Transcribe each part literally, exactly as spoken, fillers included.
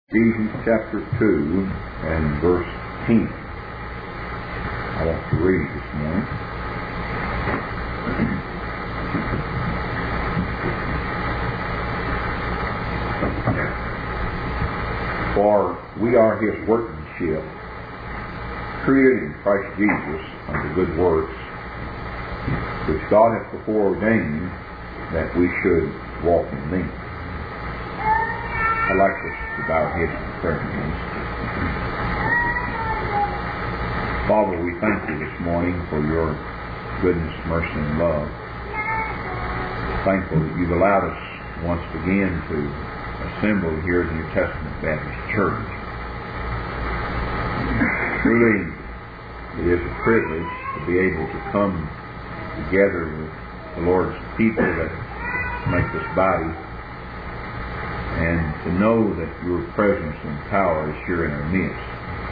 Ephesians chapter two and verse ten. I want to read this morning. For we are His workmanship, created in Christ Jesus unto good works, which God hath before ordained that we should walk in them. I'd like us to bow our heads in prayer, please. Father, we thank you this morning for your goodness, mercy, and love. Thankful that you've allowed us once again to assemble here at the New Testament Baptist Church. Truly, it is a privilege to be able to come together with the Lord's people that make this body, and to know that your presence and power is here in our midst.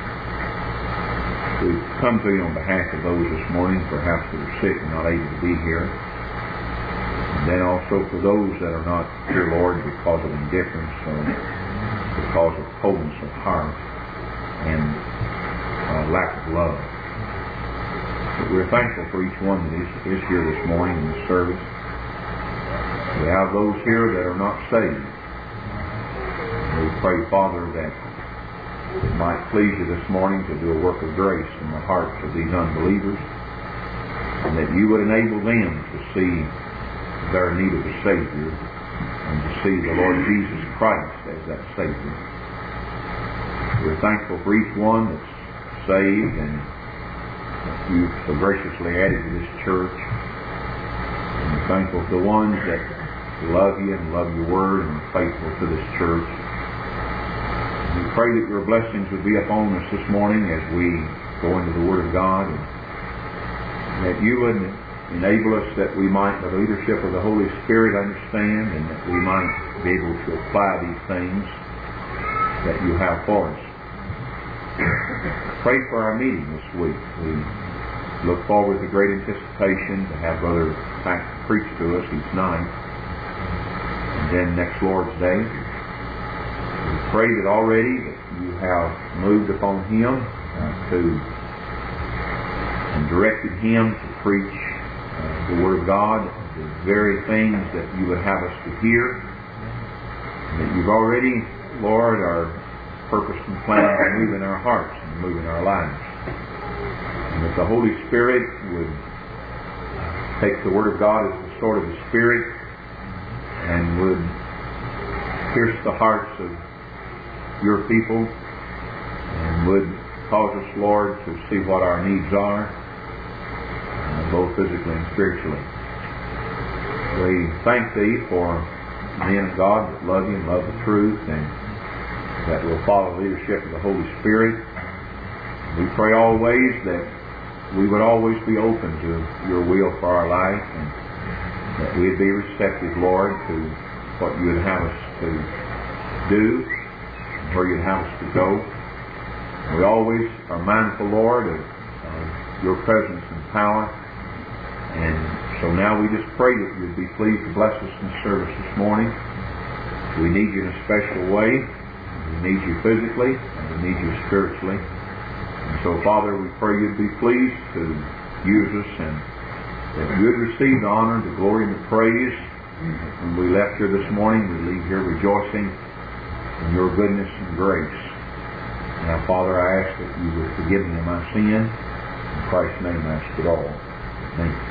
We've come to you on behalf of those this morning, perhaps that are sick and not able to be here. And then also for those that are not here, Lord, because of indifference or because of coldness of heart and uh, lack of love. But we're thankful for each one that is, is here this morning in the service. We have those here that are not saved. We pray, Father, that it might please you this morning to do a work of grace in the hearts of these unbelievers, and that you would enable them to see their need of a Savior and to see the Lord Jesus Christ as that Savior. We're thankful for each one that's saved and that you've so graciously added to this church. And we're thankful for the ones that love you and love your word and are faithful to this church. We pray that your blessings would be upon us this morning as we go into the Word of God, and that you would enable us that we might, by the leadership of the Holy Spirit, understand, and that we might be able to apply these things that you have for us. Pray for our meeting this week. We look forward to great anticipation to have Brother Pack preach to us each night, and then next Lord's Day. We pray that already that you have moved upon him uh, to and directed him to preach uh, the Word of God, the very things that you would have us to hear. And that you've already, Lord, are purposed and planned to move in our hearts and move in our lives. And that the Holy Spirit would take the Word of God as the sword of the Spirit and would pierce the hearts of your people and would cause us, Lord, to see what our needs are, uh, both physically and spiritually. We thank Thee for men of God that love You and love the truth and that will follow the leadership of the Holy Spirit. We pray always that we would always be open to Your will for our life, and that we would be receptive, Lord, to what You would have us to do, where You'd have us to go. We always are mindful, Lord, of uh, Your presence and power. And so now we just pray that You'd be pleased to bless us in the service this morning. We need You in a special way. We need You physically, and we need You spiritually. And so, Father, we pray You'd be pleased to use us, and that You'd receive the honor, the glory, and the praise. When we left here this morning, we leave here rejoicing in Your goodness and grace. Now, Father, I ask that You would forgive me of my sin. In Christ's name I ask it all. Thank you.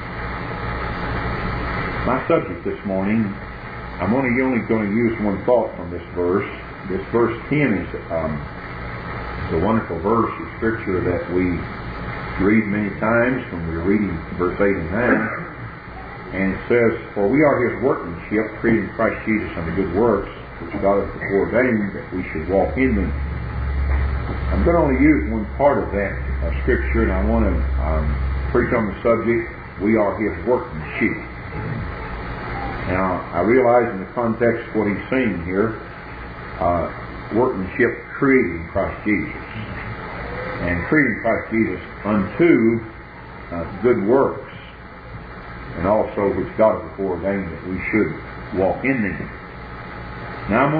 My subject this morning, I'm only, only going to use one thought from this verse. This verse ten is um, a wonderful verse of Scripture that we read many times when we're reading verse eight and nine. And it says, For we are His workmanship, created in Christ Jesus unto good works, which God hath before ordained that we should walk in them. I'm going to only use one part of that uh, Scripture, and I want to um, preach on the subject, we are His workmanship. Now, I realize in the context of what he's saying here, uh, workmanship created in Christ Jesus. And created in Christ Jesus unto uh, good works, and also which God hath before ordained that we should walk in them. Now I'm going to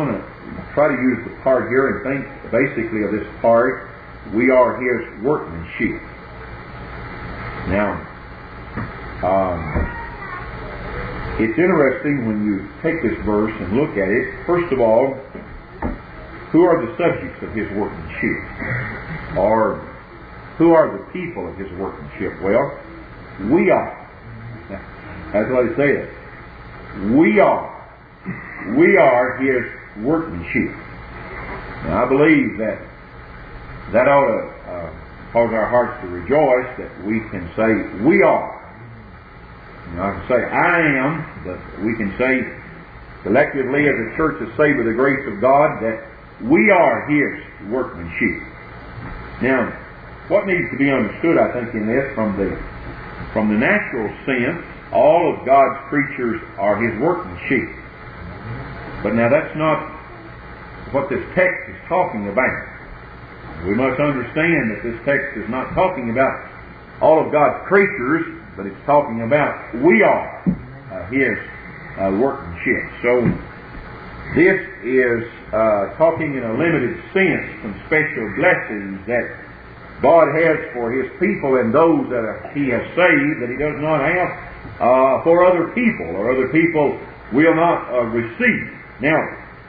try to use the part here and think basically of this part. We are His workmanship. Now, um, it's interesting when you take this verse and look at it. First of all, who are the subjects of His workmanship? Or who are the people of His workmanship? Well, we are. That's what it says. We are. We are His workmanship. Now, I believe that that ought to uh, cause our hearts to rejoice that we can say, we are. You know, I can say, I am, but we can say collectively as a church of saved by the grace of God that we are His workmanship. Now, what needs to be understood, I think, in this, from the from the natural sense, all of God's creatures are His workmanship. But now that's not what this text is talking about. We must understand that this text is not talking about all of God's creatures, but it's talking about we are uh, His uh, workmanship. So this is uh, talking in a limited sense some special blessings that God has for His people and those that are, He has saved that He does not have uh, for other people, or other people will not uh, receive. Now,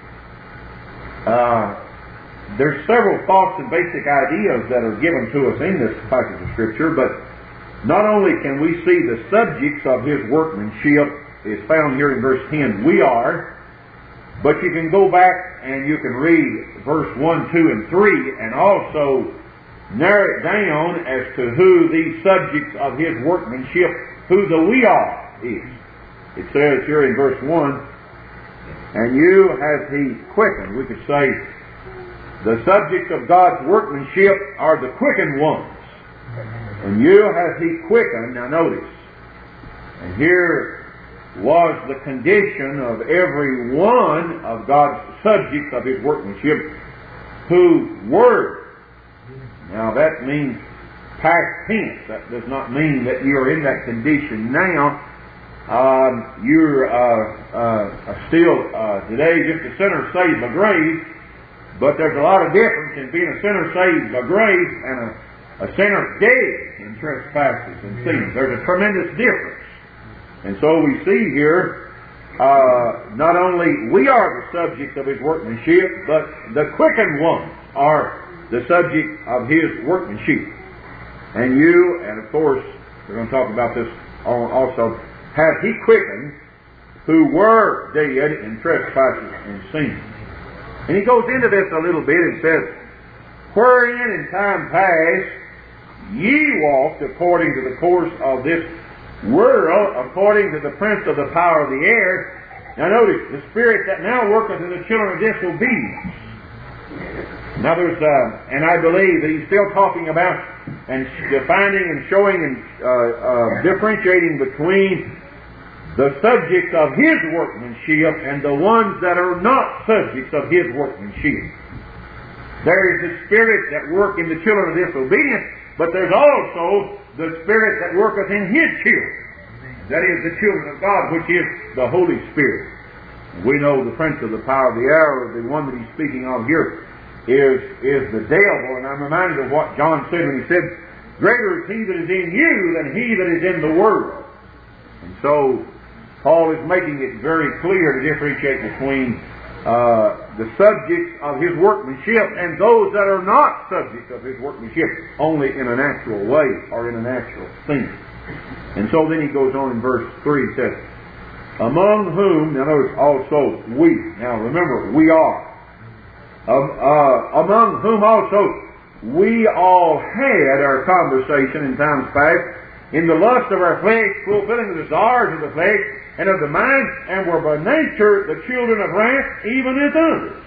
uh, there's several thoughts and basic ideas that are given to us in this passage of Scripture, but not only can we see the subjects of His workmanship is found here in verse ten, we are, but you can go back and you can read verse one, two, and three, and also narrow it down as to who these subjects of His workmanship, who the we are is. It says here in verse one, and you has He quickened. We could say the subjects of God's workmanship are the quickened ones. And you has He quickened. Now notice, and here was the condition of every one of God's subjects of His workmanship who were. Now that means past tense. That does not mean that you are in that condition now. Um, you're uh, uh, still uh, today just a sinner saved by grace, but there's a lot of difference in being a sinner saved by grace and a, a sinner dead in trespasses and sins. There's a tremendous difference. And so we see here, uh, not only we are the subject of His workmanship, but the quickened ones are the subject of His workmanship. And you, and of course, we're going to talk about this also, have He quickened who were dead in trespasses and sins. And he goes into this a little bit and says, wherein in time past ye walked according to the course of this world, according to the prince of the power of the air. Now notice, the spirit that now worketh in the children of disobedience. Now there's, uh, and I believe that he's still talking about and defining and showing and uh, uh, differentiating between the subjects of His workmanship and the ones that are not subjects of His workmanship. There is the spirit that work in the children of disobedience, but there's also the spirit that worketh in His children. That is the children of God, which is the Holy Spirit. We know the prince of the power of the air, the one that he's speaking of here, is, is the devil. And I'm reminded of what John said when he said, greater is he that is in you than he that is in the world. And so Paul is making it very clear to differentiate between uh, the subjects of his workmanship and those that are not subjects of his workmanship, only in a natural way or in a natural sense. And so then he goes on in verse three, he says, among whom, now notice also we. Now remember, we are. Um, uh, among whom also we all had our conversation in times past, in the lust of our flesh, fulfilling the desires of the flesh and of the mind, and were by nature the children of wrath, even as others.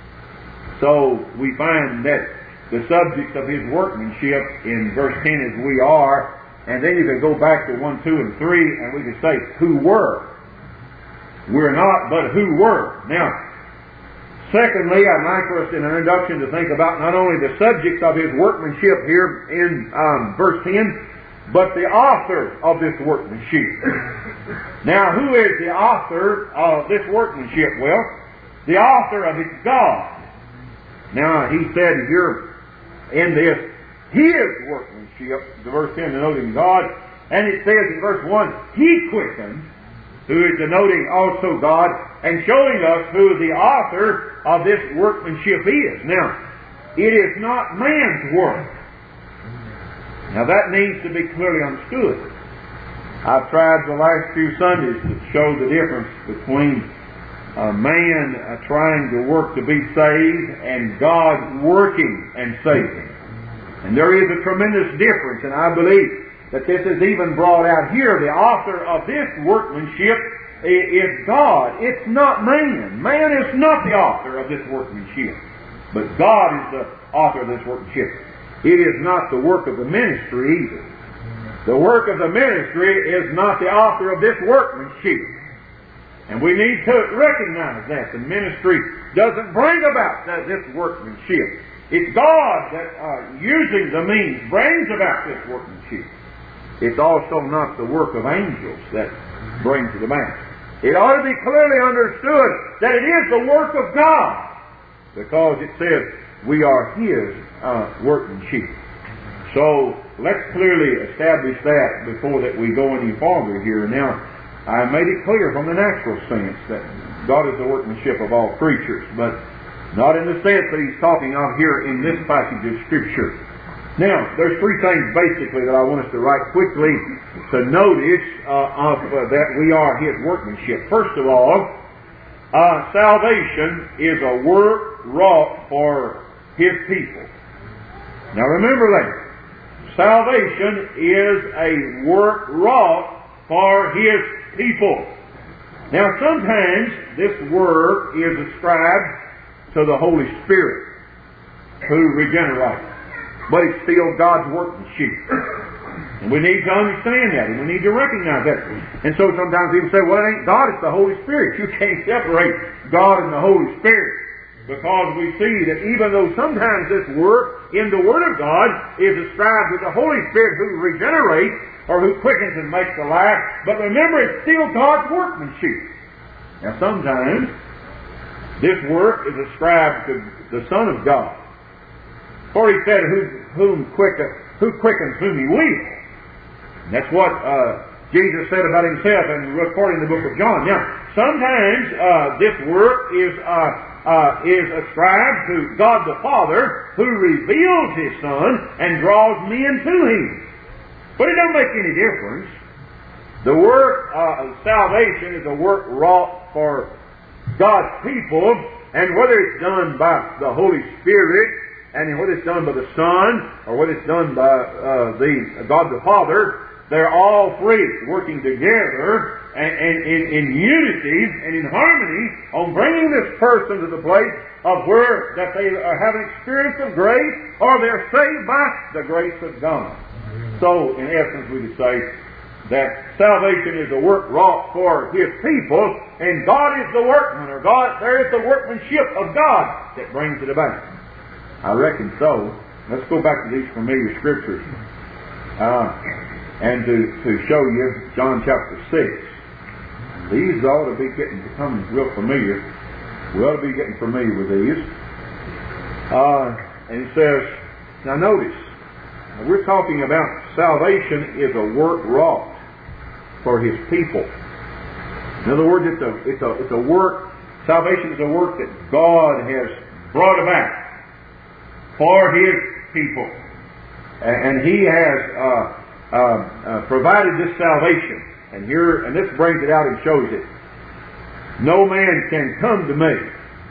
So we find that the subjects of his workmanship in verse ten is we are, and then you can go back to one, two, and three, and we can say who were. We're not, but who were. Now, secondly, I'd like for us in an introduction to think about not only the subjects of his workmanship here in um, verse ten, but the author of this workmanship. Now, who is the author of this workmanship? Well, the author of it's God. Now, he said here in this, His workmanship, the verse ten denoting God, and it says in verse one, He quickened, who is denoting also God, and showing us who the author of this workmanship is. Now, it is not man's work. Now that needs to be clearly understood. I've tried the last few Sundays to show the difference between a man uh, trying to work to be saved and God working and saving. And there is a tremendous difference, and I believe that this is even brought out here. The author of this workmanship is God. It's not man. Man is not the author of this workmanship, but God is the author of this workmanship. It is not the work of the ministry either. The work of the ministry is not the author of this workmanship. And we need to recognize that. The ministry doesn't bring about that, this workmanship. It's God that, uh, using the means, brings about this workmanship. It's also not the work of angels that brings it about. It ought to be clearly understood that it is the work of God, because it says we are His uh, workmanship. So let's clearly establish that before that we go any farther here. Now, I made it clear from the natural sense that God is the workmanship of all creatures, but not in the sense that He's talking of here in this passage of Scripture. Now, there's three things basically that I want us to write quickly to notice uh, of uh, that we are His workmanship. First of all, uh, salvation is a work wrought for His people. Now remember that. Salvation is a work wrought for His people. Now sometimes this work is ascribed to the Holy Spirit who regenerates, but it's still God's workmanship. And we need to understand that, and we need to recognize that. And so sometimes people say, well, it ain't God, it's the Holy Spirit. You can't separate God and the Holy Spirit, because we see that even though sometimes this work in the Word of God is ascribed to the Holy Spirit who regenerates or who quickens and makes alive, but remember, it's still God's workmanship. Now sometimes this work is ascribed to the Son of God. For He said, who, whom quicken, who quickens whom He will. And that's what uh, Jesus said about Himself and recording in the book of John. Now, sometimes uh, this work is uh, uh, is ascribed to God the Father, who reveals His Son and draws men to Him. But it don't make any difference. The work uh, of salvation is a work wrought for God's people, and whether it's done by the Holy Spirit, and whether it's done by the Son, or whether it's done by uh, the God the Father, they're all three working together and, and in, in unity and in harmony on bringing this person to the place of where that they have an experience of grace, or they're saved by the grace of God. So, in essence, we could say that salvation is a work wrought for His people, and God is the workman, or God, there is the workmanship of God that brings it about. I reckon so. Let's go back to these familiar scriptures. Uh, and to, to show you John chapter six. These ought to be getting becoming real familiar. We ought to be getting familiar with these. Uh, and it says, now notice, we're talking about salvation is a work wrought for His people. In other words, it's a, it's a, it's a work, salvation is a work that God has brought about for His people. And He has uh, uh, uh, provided this salvation. And here, and this brings it out and shows it. No man can come to me.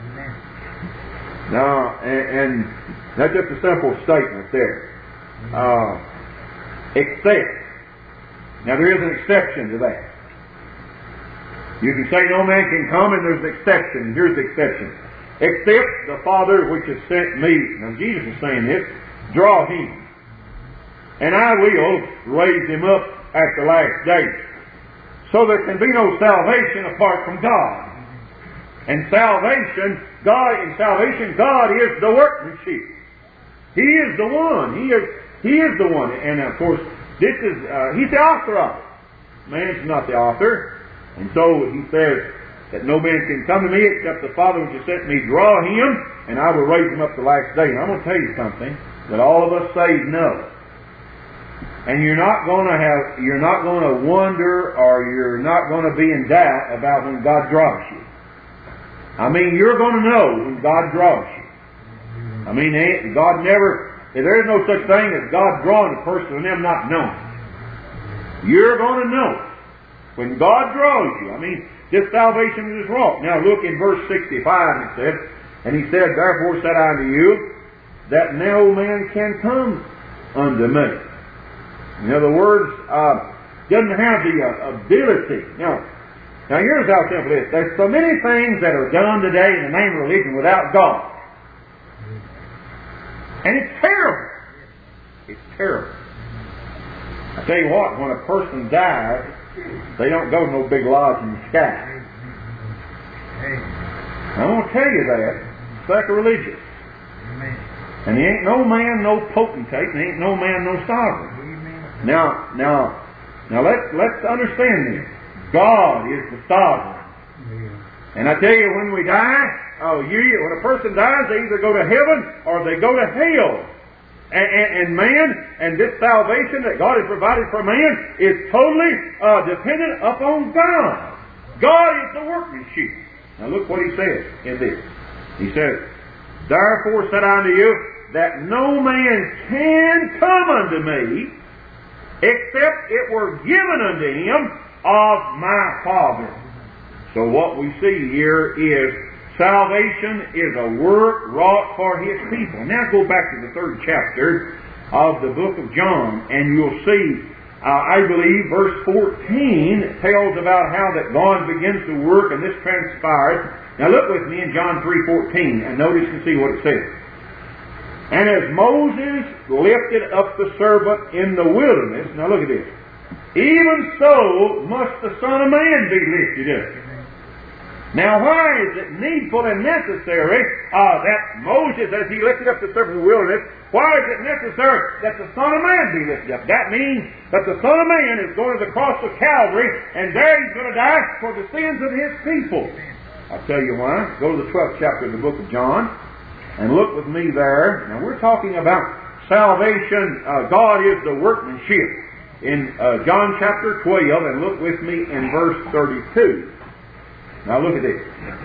Now, and, and that's just a simple statement there. Uh, except. Now there is an exception to that. You can say no man can come, and there's an exception. Here's the exception. Except the Father which has sent me. Now Jesus is saying this. Draw him. And I will raise him up at the last day. So there can be no salvation apart from God. And salvation, God, in salvation, God is the workmanship. He is the one. He is, He is the one. And of course, this is, uh, He's the author of it. Man's not the author. And so He says, that no man can come to me except the Father which has sent me draw him, and I will raise him up the last day. And I'm going to tell you something that all of us say no. And you're not going to have, you're not going to wonder, or you're not going to be in doubt about when God draws you. I mean, you're going to know when God draws you. I mean, God never, there is no such thing as God drawing a person and them not knowing. You're going to know when God draws you. I mean, this salvation is wrought. Now look in verse sixty-five, it said, and he said, therefore said I unto you, that no man can come unto me. In other words, uh, doesn't have the uh, ability. Now, now here's how simple it is. There's so many things that are done today in the name of religion without God. And it's terrible. It's terrible. I tell you what, when a person dies, they don't go to no big lodge in the sky. I want to tell you that. It's sacrilegious. And there ain't no man, no potentate, and ain't no man, no sovereign. Now, now, now let's let's understand this. God is the sovereign. And I tell you, when we die, oh, you, when a person dies, they either go to heaven or they go to hell. And, and, and man, and this salvation that God has provided for man is totally uh, dependent upon God. God is the workmanship. Now look what he says in this. He says, therefore said I unto you, that no man can come unto me, except it were given unto him of my Father. So what we see here is salvation is a work wrought for His people. Now go back to the third chapter of the book of John, and you'll see, uh, I believe, verse fourteen tells about how that God begins to work, and this transpires. Now look with me in John three fourteen, and notice and see what it says. And as Moses lifted up the serpent in the wilderness, now look at this, even so must the Son of Man be lifted up. Now why is it needful and necessary uh, that Moses, as he lifted up the serpent in the wilderness, why is it necessary that the Son of Man be lifted up? That means that the Son of Man is going to the cross of Calvary, and there He's going to die for the sins of His people. I'll tell you why. Go to the twelfth chapter of the book of John, and look with me there. Now we're talking about salvation. Uh, God is the workmanship. In uh, John chapter twelve, and look with me in verse thirty-two. Now look at this.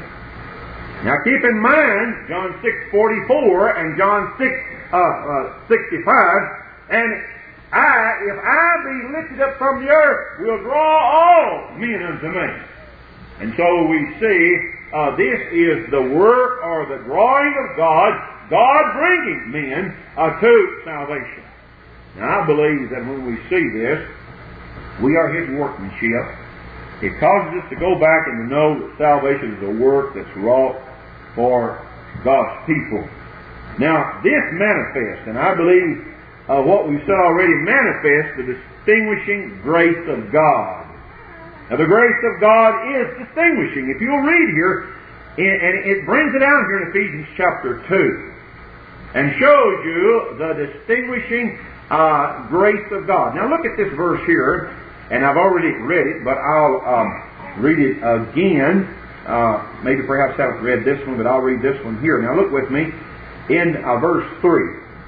Now keep in mind John six forty-four and John six uh, uh, sixty-five. And I, if I be lifted up from the earth, will draw all men unto me. And so we see uh, this is the work or the drawing of God, God bringing men uh, to salvation. Now I believe that when we see this, we are His workmanship. It causes us to go back and to know that salvation is a work that's wrought for God's people. Now, this manifests, and I believe uh, what we've said already manifests the distinguishing grace of God. Now, the grace of God is distinguishing. If you'll read here, and it brings it out here in Ephesians chapter two, and shows you the distinguishing uh, grace of God. Now, look at this verse here. And I've already read it, but I'll um, read it again. Uh, maybe perhaps I haven't read this one, but I'll read this one here. Now look with me in uh, verse three.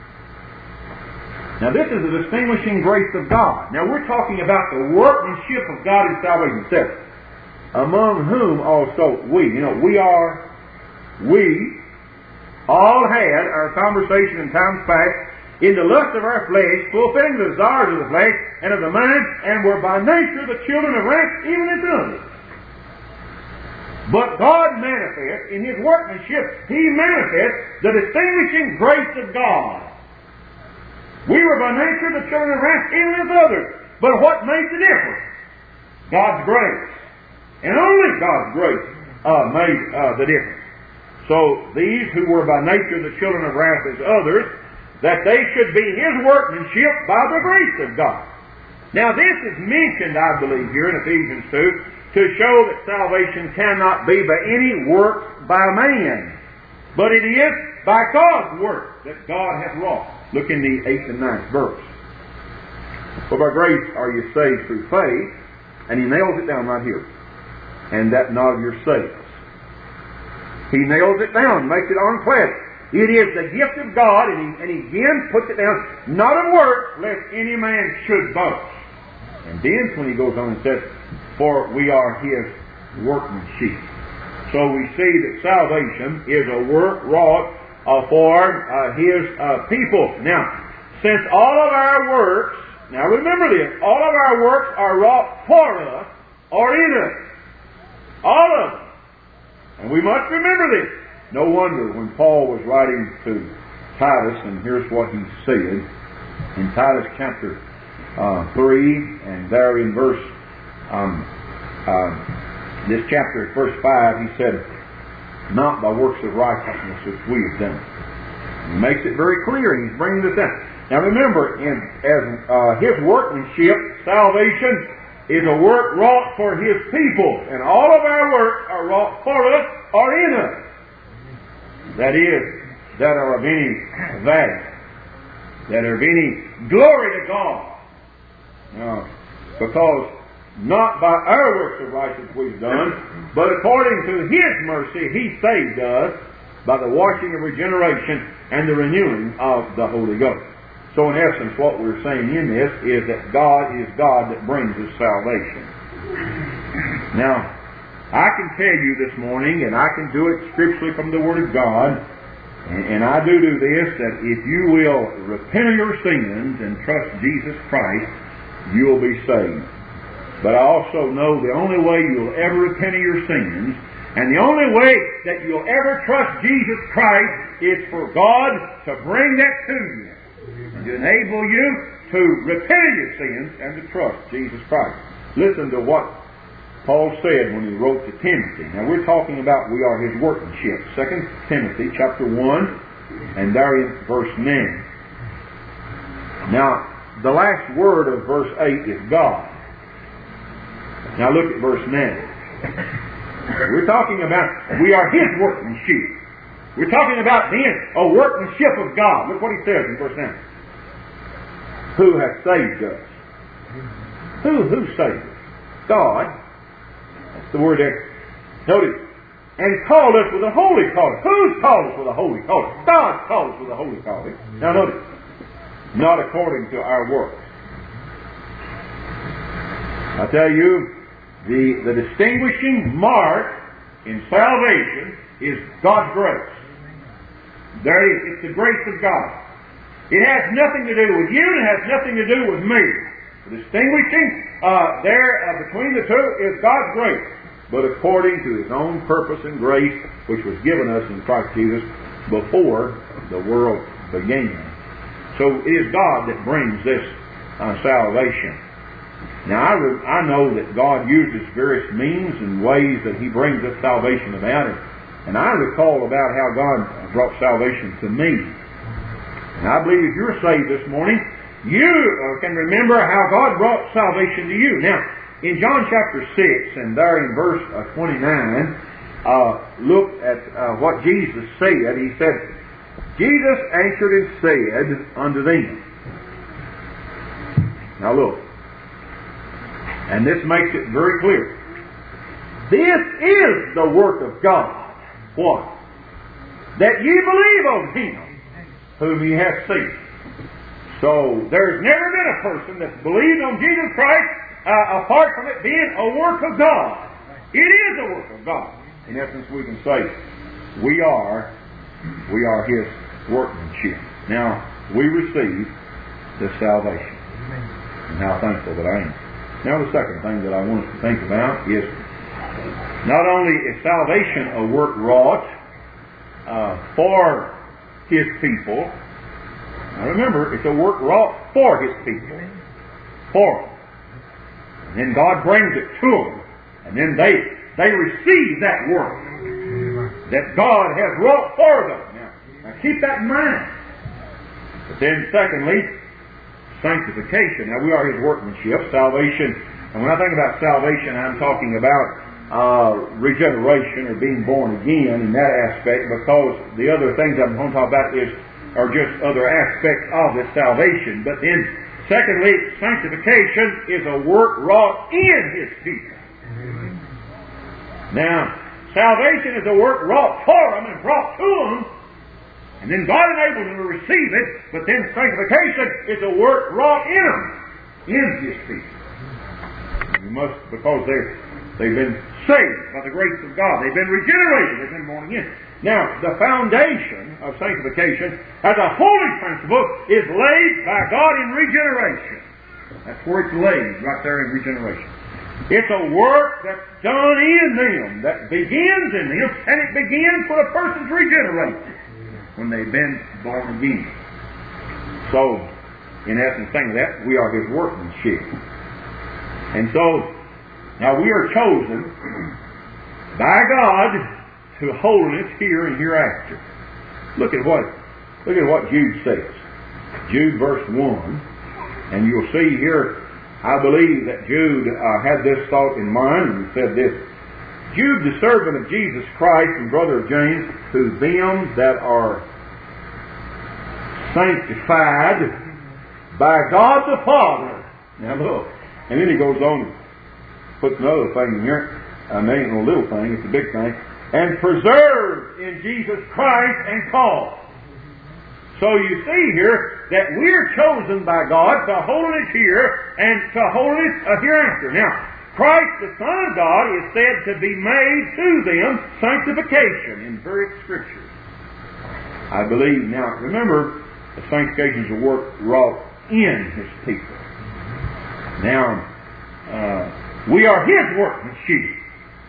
Now this is the distinguishing grace of God. Now we're talking about the workmanship of God in salvation. It says, among whom also we, you know, we are, we all had our conversation in times past in the lust of our flesh, fulfilling the desires of the flesh and of the mind, and were by nature the children of wrath, even as others. But God manifests, in His workmanship, He manifests the distinguishing grace of God. We were by nature the children of wrath, even as others. But what made the difference? God's grace. And only God's grace uh, made uh, the difference. So these who were by nature the children of wrath as others, that they should be His workmanship by the grace of God. Now this is mentioned, I believe, here in Ephesians two, to show that salvation cannot be by any work by man, but it is by God's work that God hath wrought. Look in the eighth and ninth verse. For by grace are you saved through faith, and he nails it down right here. and that not of yourselves. He nails it down, makes it on flesh. It is the gift of God, and he, and he again puts it down, not of works, lest any man should boast. And then when he goes on and says, for we are His workmanship. So we see that salvation is a work wrought uh, for uh, His uh, people. Now, since all of our works, now remember this, all of our works are wrought for us or in us. All of them. And we must remember this. No wonder when Paul was writing to Titus, and here's what he said in Titus chapter uh, three, and there in verse um, uh, this chapter, verse five, he said, not by works of righteousness which we have done. He makes it very clear, and he's bringing this down. Now remember, in, as uh, His workmanship, salvation is a work wrought for His people, and all of our works are wrought for us or in us. That is, that are of any value, that are of any glory to God. Now, because not by our works of righteousness we've done, but according to His mercy He saved us by the washing of regeneration and the renewing of the Holy Ghost. So in essence, what we're saying in this is that God is God that brings us salvation. Now, I can tell you this morning, and I can do it scripturally from the Word of God, and, and I do do this, that if you will repent of your sins and trust Jesus Christ, you'll be saved. But I also know the only way you'll ever repent of your sins, and the only way that you'll ever trust Jesus Christ, is for God to bring that to you, and to enable you to repent of your sins and to trust Jesus Christ. Listen to what Paul said when he wrote to Timothy. Now we're talking about we are His workmanship. Second Timothy chapter one, and there in verse nine. Now, the last word of verse eight is God. Now look at verse nine. We're talking about we are His workmanship. We're talking about being a workmanship of God. Look what he says in verse nine. Who has saved us? Who, who saved us? God. That's the word there. Notice. And called us with a holy calling. Who's called us with a holy calling? God called us with a holy calling. Now notice. Not according to our works. I tell you, the, the distinguishing mark in salvation is God's grace. There it is. It's the grace of God. It has nothing to do with you, and it has nothing to do with me. The distinguishing uh, there uh, between the two is God's grace, but according to His own purpose and grace, which was given us in Christ Jesus before the world began. So it is God that brings this uh, salvation. Now I, re- I know that God uses various means and ways that He brings this salvation about, and, and I recall about how God brought salvation to me. And I believe if you're saved this morning, you uh, can remember how God brought salvation to you. Now, in John chapter six, and there in verse uh, twenty-nine, uh, look at uh, what Jesus said. He said, Jesus answered and said unto them. Now look, and this makes it very clear. This is the work of God. What? That ye believe on Him whom He hath sent. So, there's never been a person that's believed on Jesus Christ uh, apart from it being a work of God. It is a work of God. In essence, we can say, we are, we are His workmanship. Now, we receive this salvation. And how thankful that I am. Now, the second thing that I want us to think about is, not only is salvation a work wrought uh, for His people. Now remember, it's a work wrought for His people. For them. And then God brings it to them. And then they they receive that work that God has wrought for them. Now, now keep that in mind. But then secondly, sanctification. Now we are His workmanship, salvation. And when I think about salvation, I'm talking about uh, regeneration or being born again in that aspect, because the other things I'm going to talk about is are just other aspects of this salvation. But then, secondly, sanctification is a work wrought in His people. Now, salvation is a work wrought for them and brought to them, and then God enables them to receive it, but then sanctification is a work wrought in them, in His people. We must, because they're, they've been saved by the grace of God. They've been regenerated. They've been born again. Now, the foundation of sanctification as a holy principle is laid by God in regeneration. That's where it's laid, right there in regeneration. It's a work that's done in them, that begins in them, and it begins when a person's regenerated, when they've been born again. So, in essence, saying that, we are His workmanship. And so, now we are chosen by God to holiness here and hereafter. Look at what, look at what Jude says. Jude verse one, and you'll see here, I believe that Jude uh, had this thought in mind, and he said this: Jude, the servant of Jesus Christ and brother of James, to them that are sanctified by God the Father. Now look, and then he goes on and puts another thing in here. I mean, it ain't no little thing, it's a big thing. And preserved in Jesus Christ and called. So you see here that we're chosen by God to holiness here and to holiness uh, hereafter. Now, Christ, the Son of God, is said to be made to them sanctification in various scriptures. I believe, now remember, the sanctification is a work wrought in His people. Now, uh, we are His workmanship.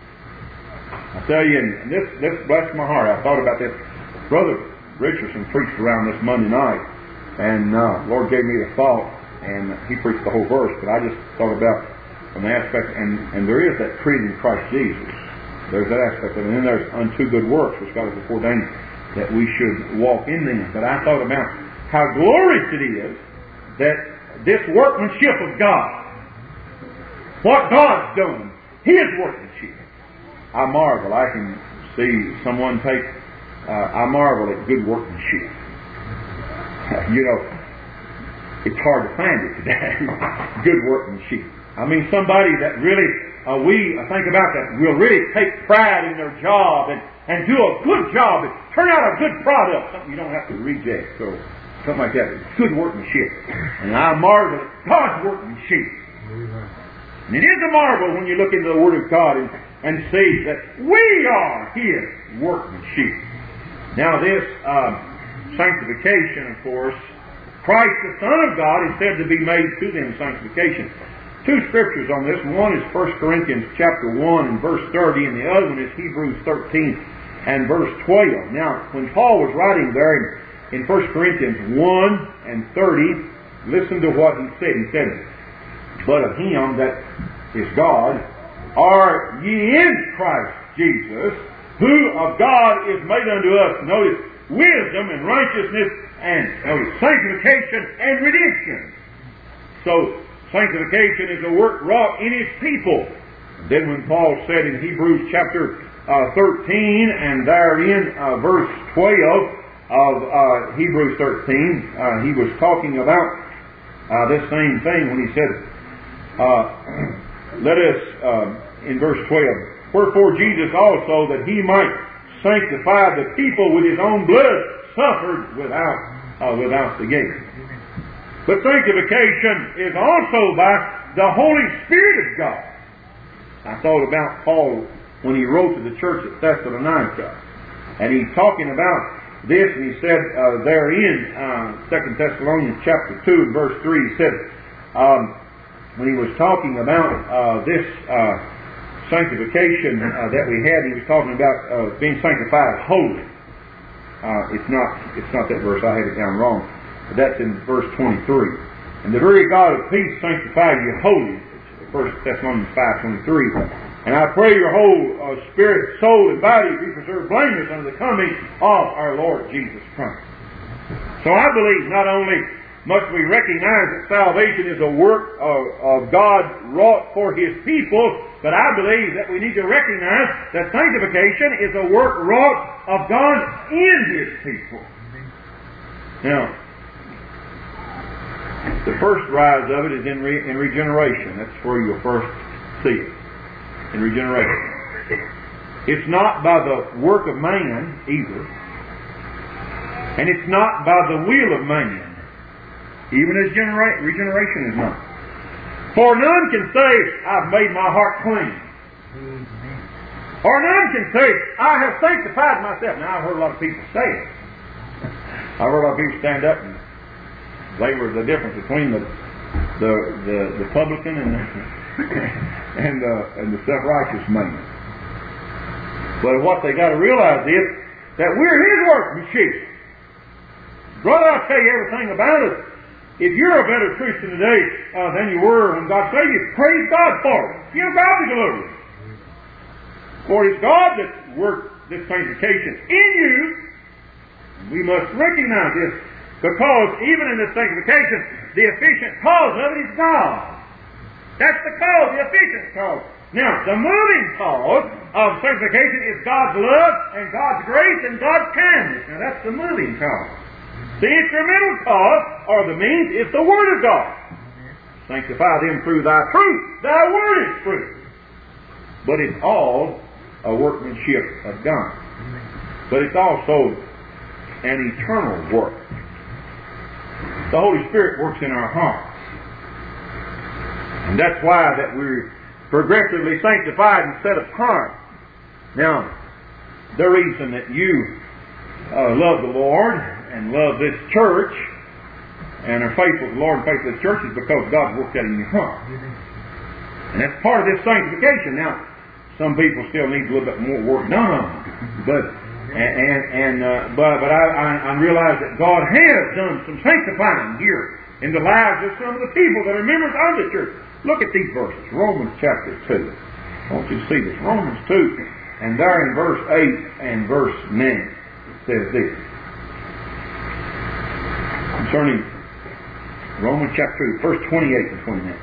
I tell you, and this, this blessed my heart. I thought about this. Brother Richardson preached around this Monday night, and uh, the Lord gave me the thought, and he preached the whole verse, but I just thought about an aspect, and, and there is that creed in Christ Jesus. There's that aspect of it, and then there's unto good works, which God has ordained that we should walk in them. But I thought about how glorious it is that this workmanship of God, what God's done, His workmanship. I marvel. I can see someone take, uh, I marvel at good workmanship. You know, it's hard to find it today. Good workmanship. I mean, somebody that really, uh, we think about that, will really take pride in their job and, and do a good job and turn out a good product. Something you don't have to reject. So, something like that. It's good workmanship. And I marvel at God's workmanship. And it is a marvel when you look into the Word of God and, and see that we are His workmanship. Now this uh, sanctification, of course, Christ the Son of God is said to be made to them sanctification. Two scriptures on this. One is First Corinthians chapter one and verse thirty, and the other one is Hebrews thirteen and verse twelve. Now, when Paul was writing there in First Corinthians one and thirty, listen to what he said. He said, but of Him that is God, are ye in Christ Jesus, who of God is made unto us, notice, wisdom and righteousness and notice, sanctification and redemption. So, sanctification is a work wrought in His people. And then when Paul said in Hebrews chapter uh, thirteen and therein uh, verse twelve of uh, Hebrews thirteen, uh, he was talking about uh, this same thing when he said, Uh, let us, uh, in verse twelve, wherefore Jesus also, that He might sanctify the people with His own blood, suffered without uh, without the gate. But sanctification is also by the Holy Spirit of God. I thought about Paul when he wrote to the church at Thessalonica, and he's talking about this, and he said uh, therein, uh, Second Thessalonians chapter two and verse three, he said, um, when he was talking about uh, this uh, sanctification uh, that we had, he was talking about uh, being sanctified holy. Uh, it's not it's not that verse, I had it down wrong. But that's in verse twenty-three. And the very God of peace sanctify you wholly. First Thessalonians five twenty-three. And I pray your whole uh, spirit, soul, and body be preserved blameless unto the coming of our Lord Jesus Christ. So I believe not only must we recognize that salvation is a work of, of God wrought for His people, but I believe that we need to recognize that sanctification is a work wrought of God in His people. Now, the first rise of it is in, re, in regeneration. That's where you'll first see it. In regeneration. It's not by the work of man either. And it's not by the will of man. Even as genera- regeneration is not. For none can say, I've made my heart clean. Amen. Or none can say, I have sanctified myself. Now, I've heard a lot of people say it. I've heard a lot of people stand up and labor the difference between the the, the, the publican and the, and, uh, and the self-righteous man. But what they got to realize is that we're His workmanship. Brother, I'll tell you everything about it. If you're a better Christian today uh, than you were when God saved you, praise God for it. Give God the glory. For it's God that worked this sanctification in you. We must recognize this, because even in this sanctification, the efficient cause of it is God. That's the cause, the efficient cause. Now, the moving cause of sanctification is God's love and God's grace and God's kindness. Now, that's the moving cause. The instrumental cause, or the means, is the Word of God. Sanctify them through Thy truth. Thy Word is truth. But it's all a workmanship of God. But it's also an eternal work. The Holy Spirit works in our hearts. And that's why that we're progressively sanctified and set apart. Now, the reason that you uh, love the Lord and love this church and are faithful to the Lord and faithful to the church is because God worked that in your heart. And that's part of this sanctification. Now, some people still need a little bit more work done on them. But and, and, and uh, but but I, I, I realize that God has done some sanctifying here in the lives of some of the people that are members of the church. Look at these verses. Romans chapter two. I want you to see this. Romans two, and there in verse eight and verse nine it says this. Concerning Romans chapter two, verse twenty-eight and twenty-nine.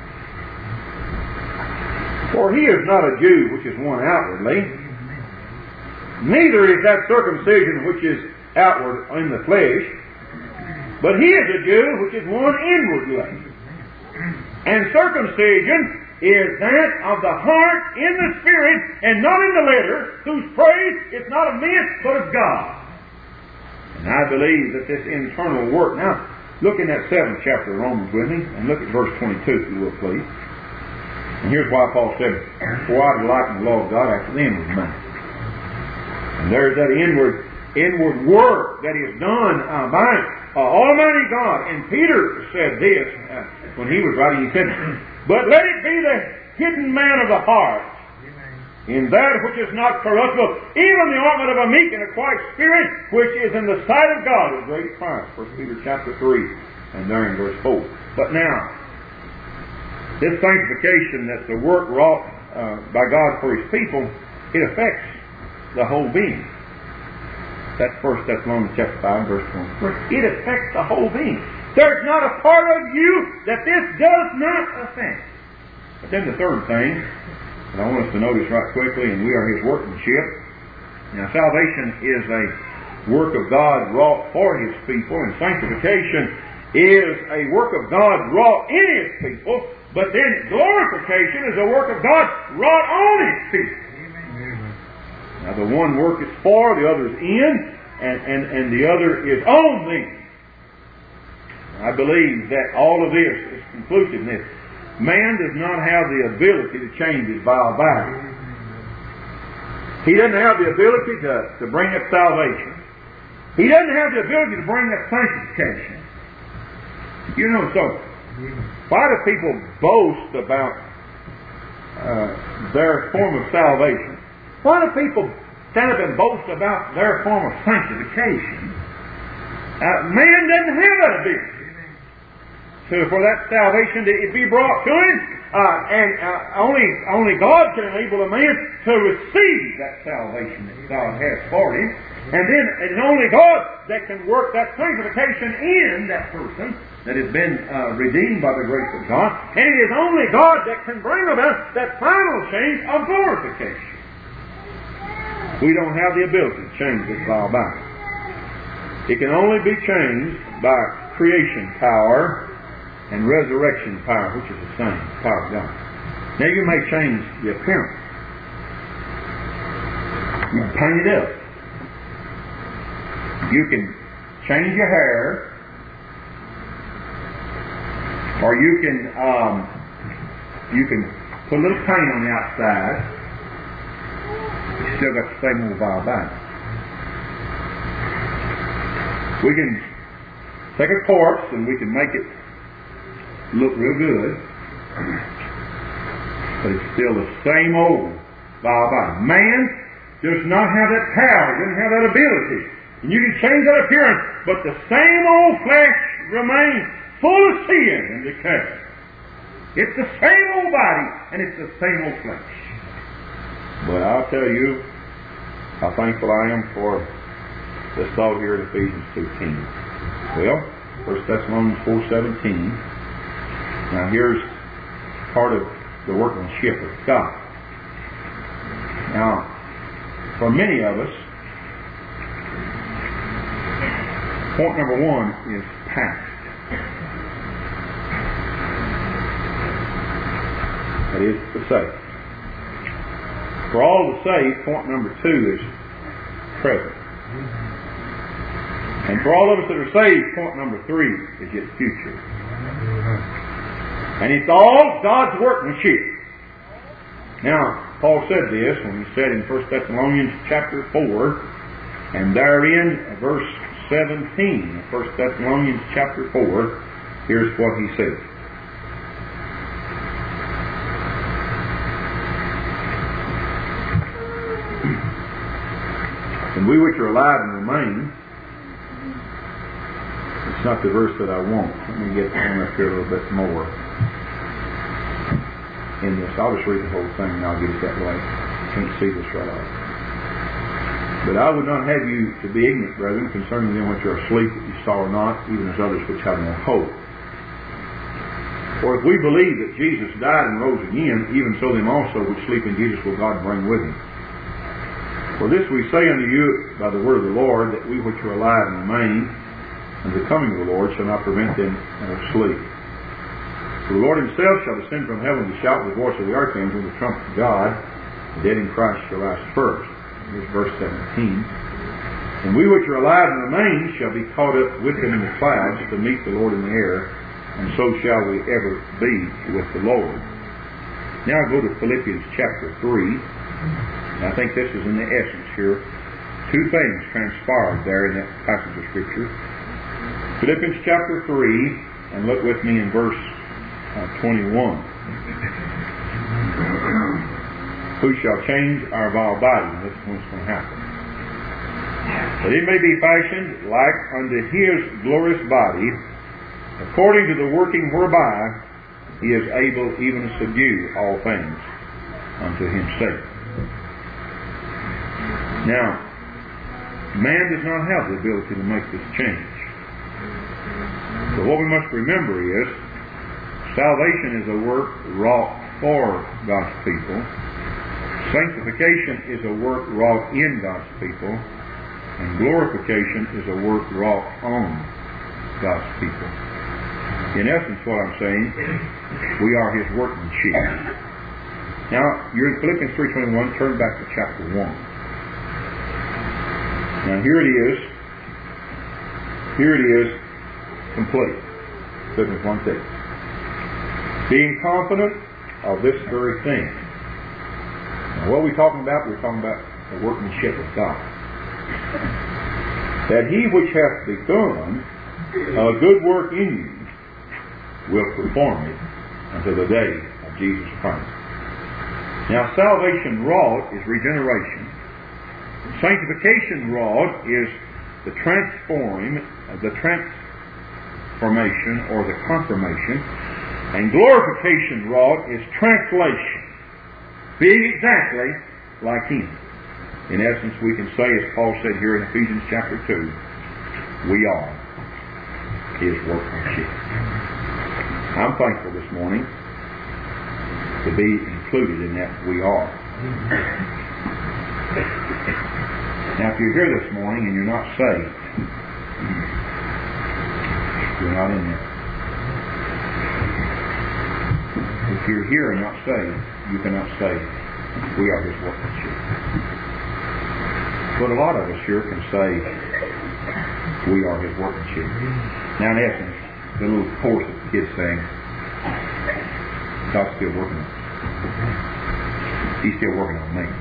For he is not a Jew which is one outwardly, neither is that circumcision which is outward in the flesh, but he is a Jew which is one inwardly. And circumcision is that of the heart in the spirit and not in the letter, whose praise is not of men but of God. And I believe that this internal work. Now, look in that seventh chapter of Romans with me, and look at verse twenty-two, if you will, please. And here's why Paul said, for I delight in the law of God after the inward man. And there's that inward inward work that is done uh, by uh, Almighty God. And Peter said this uh, when he was writing. He said, but let it be the hidden man of the heart, in that which is not corruptible, even the ornament of a meek and a quiet spirit, which is in the sight of God of great price. First Peter chapter three, and there in verse four. But now, this sanctification, that's the work wrought uh, by God for His people, it affects the whole being. That's First Thessalonians chapter five, verse twenty. It affects the whole being. There's not a part of you that this does not affect. But then the third thing, and I want us to notice right quickly, and we are His workmanship. Now, salvation is a work of God wrought for His people, and sanctification is a work of God wrought in His people, but then glorification is a work of God wrought on His people. Now, the one work is for, the other is in, and, and, and the other is on them. I believe that all of this is conclusiveness. Man does not have the ability to change his vile body. He doesn't have the ability to, to bring up salvation. He doesn't have the ability to bring up sanctification. You know, so why do people boast about uh, their form of salvation? Why do people stand up and boast about their form of sanctification? Uh, man doesn't have that ability. So for that salvation to be brought to him, uh, and uh, only only God can enable a man to receive that salvation that God has for him. And then it's only God that can work that sanctification in that person that has been uh, redeemed by the grace of God. And it is only God that can bring about that final change of glorification. We don't have the ability to change this vile body. It can only be changed by creation power and resurrection power, which is the same power of God. Now you may change the appearance. You can paint it up. You can change your hair. Or you can um, you can put a little paint on the outside. You still got the same old vibe back. We can take a corpse and we can make it look real good, but it's still the same old vibe. Man does not have that power, doesn't have that ability. And you can change that appearance, but the same old flesh remains full of sin and decay. It's the same old body, and it's the same old flesh. But I'll tell you how thankful I am for this thought here in Ephesians two ten. Well, First Thessalonians four seventeen. Now here's part of the workmanship of God. Now, for many of us, point number one is past. That is the saved. For all the saved, point number two is present. And for all of us that are saved, point number three is yet future. And it's all God's workmanship. Now, Paul said this when he said in First Thessalonians chapter four, and therein verse seventeen, First Thessalonians chapter four, here's what he says. And we which are alive and remain, it's not the verse that I want. Let me get one up here a little bit more in this. I'll just read the whole thing and I'll get it that way. You can't see this right off. But I would not have you to be ignorant, brethren, concerning them which are asleep, that you saw not, even as others which have no hope. For if we believe that Jesus died and rose again, even so them also which sleep in Jesus will God bring with him. For this we say unto you by the word of the Lord, that we which are alive and remain, and the coming of the Lord shall not prevent them that are asleep. For the Lord himself shall descend from heaven with the shout of the voice of the archangel, and the trumpet of God. The dead in Christ shall rise first. Here's verse seventeen. And we which are alive and remain shall be caught up with them in the clouds to meet the Lord in the air, and so shall we ever be with the Lord. Now I go to Philippians chapter three. And I think this is in the essence here. Two things transpired there in that passage of Scripture. Philippians chapter three, and look with me in verse uh, twenty-one. Who shall change our vile body? And this is what's going to happen. That it may be fashioned like unto his glorious body, according to the working whereby he is able even to subdue all things unto himself. Now, man does not have the ability to make this change. So what we must remember is, salvation is a work wrought for God's people. Sanctification is a work wrought in God's people. And glorification is a work wrought on God's people. In essence, what I'm saying, we are his workmanship. Now, you're in Philippians three twenty-one, turn back to chapter one. Now here it is. Here it is, complete. Philippians one six. Being confident of this very thing. Now what are we talking about? We're talking about the workmanship of God. That he which hath begun a good work in you will perform it until the day of Jesus Christ. Now salvation wrought is regeneration. Sanctification wrought is the transforming, the transformation or the confirmation, and glorification wrought is translation, being exactly like him. In essence, we can say, as Paul said here in Ephesians chapter two, we are his workmanship. I'm thankful this morning to be included in that we are. Now, if you're here this morning and you're not saved, you're not in there. If you're here and not saved, you cannot save. We are his workmanship. But a lot of us sure can say we are His workmanship. Now, in essence, the little chorus that the kids sing, God's still working on me. He's still working on me.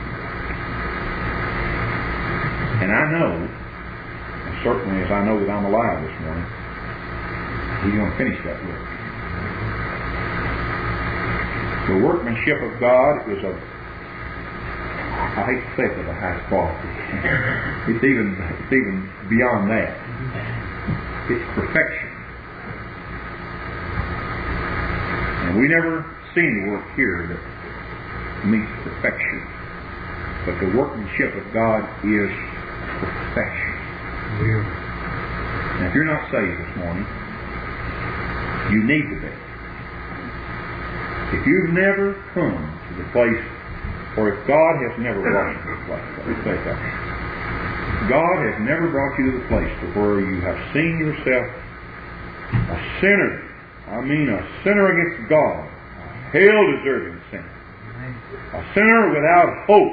And I know, as certainly as I know that I'm alive this morning, He's going to finish that work. The workmanship of God is of, I hate to say it, of the highest quality. It's even, it's even beyond that. It's perfection. And we never see any work here that meets perfection. But the workmanship of God is perfection. Now, if you're not saved this morning, you need to be. If you've never come to the place, or if God has never brought you to the place, let me say that. God has never brought you to the place to where you have seen yourself a sinner. I mean a sinner against God. A hell-deserving sinner. A sinner without hope.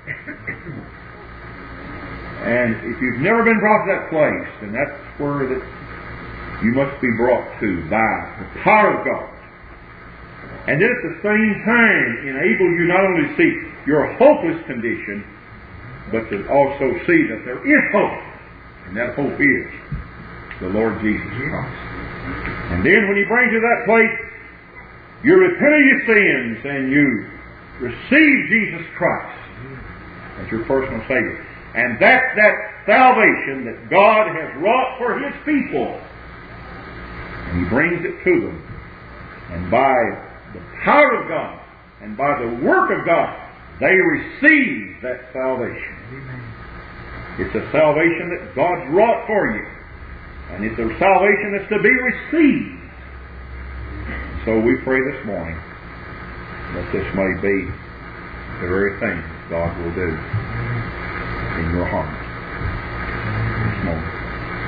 And if you've never been brought to that place, then that's where that you must be brought to by the power of God. And then at the same time enable you not only to see your hopeless condition, but to also see that there is hope. And that hope is the Lord Jesus Christ. And then when He brings you to that place, you repent of your sins and you receive Jesus Christ as your personal Savior. And that's that salvation that God has wrought for His people. And He brings it to them. And by the power of God and by the work of God, they receive that salvation. Amen. It's a salvation that God's wrought for you. And it's a salvation that's to be received. So we pray this morning that this may be the very thing God will do in your heart.